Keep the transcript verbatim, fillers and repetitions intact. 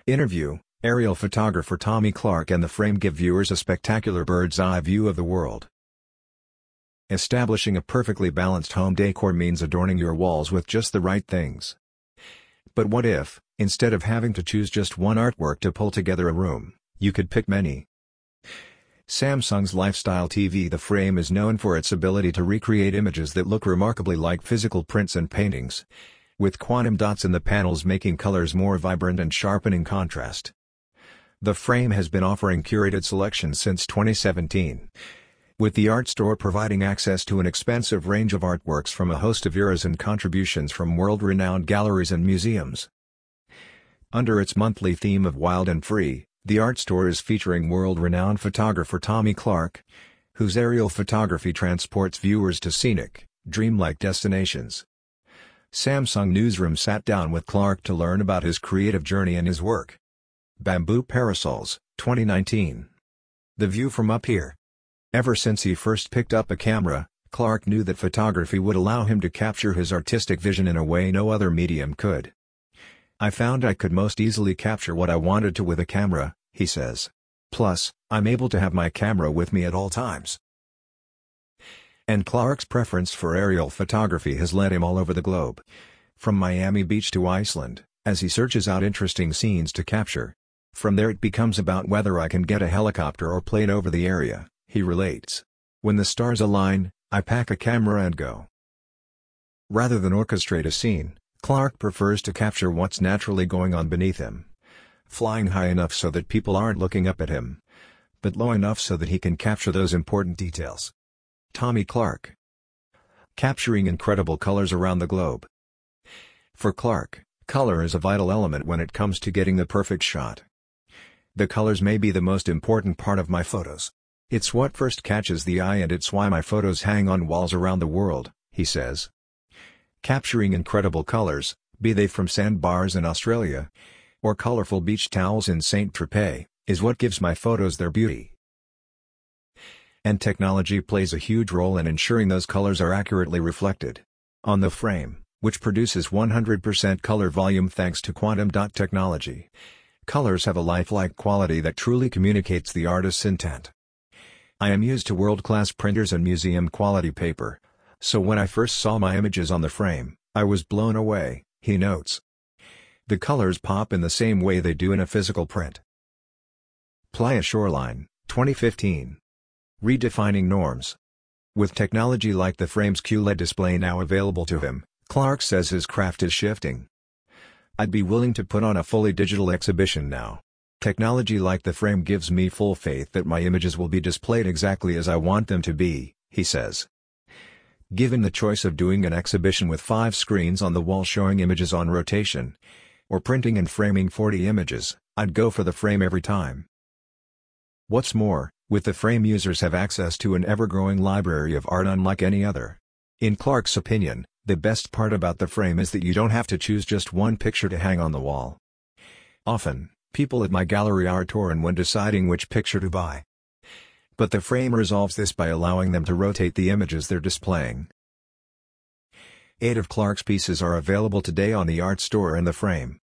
Interview: Aerial photographer Tommy Clark and the frame give viewers a spectacular bird's-eye view of the world. Establishing a perfectly balanced home decor means adorning your walls with just the right things. But what if, instead of having to choose just one artwork to pull together a room, you could pick many? Samsung's lifestyle T V The Frame is known for its ability to recreate images that look remarkably like physical prints and paintings, with quantum dots in the panels making colors more vibrant and sharpening contrast. The Frame has been offering curated selections since twenty seventeen, with the art store providing access to an expansive range of artworks from a host of eras and contributions from world-renowned galleries and museums. Under its monthly theme of Wild and Free, the art store is featuring world-renowned photographer Tommy Clark, whose aerial photography transports viewers to scenic, dreamlike destinations. Samsung Newsroom sat down with Clark to learn about his creative journey and his work. Bamboo Parasols, twenty nineteen. The view from up here. Ever since he first picked up a camera, Clark knew that photography would allow him to capture his artistic vision in a way no other medium could. I found I could most easily capture what I wanted to with a camera, he says. Plus, I'm able to have my camera with me at all times. And Clark's preference for aerial photography has led him all over the globe. From Miami Beach to Iceland, as he searches out interesting scenes to capture. From there it becomes about whether I can get a helicopter or plane over the area, he relates. When the stars align, I pack a camera and go. Rather than orchestrate a scene, Clark prefers to capture what's naturally going on beneath him. Flying high enough so that people aren't looking up at him, but low enough so that he can capture those important details. Tommy Clark. Capturing incredible colors around the globe. For Clark, color is a vital element when it comes to getting the perfect shot. The colors may be the most important part of my photos. It's what first catches the eye and it's why my photos hang on walls around the world, he says. Capturing incredible colors, be they from sandbars in Australia or colorful beach towels in Saint-Tropez, is what gives my photos their beauty. And technology plays a huge role in ensuring those colors are accurately reflected. On the Frame, which produces one hundred percent color volume thanks to quantum dot technology, colors have a lifelike quality that truly communicates the artist's intent. I am used to world-class printers and museum-quality paper, so when I first saw my images on the Frame, I was blown away, he notes. The colors pop in the same way they do in a physical print. Playa Shoreline, twenty fifteen. Redefining norms. With technology like the Frame's Q L E D display now available to him, Clark says his craft is shifting. I'd be willing to put on a fully digital exhibition now. Technology like the Frame gives me full faith that my images will be displayed exactly as I want them to be, he says. Given the choice of doing an exhibition with five screens on the wall showing images on rotation, or printing and framing forty images, I'd go for the Frame every time. What's more, with the Frame users have access to an ever-growing library of art unlike any other. In Clark's opinion, the best part about the Frame is that you don't have to choose just one picture to hang on the wall. Often, people at my gallery are torn when deciding which picture to buy. But the Frame resolves this by allowing them to rotate the images they're displaying. Eight of Clark's pieces are available today on the art store and the Frame.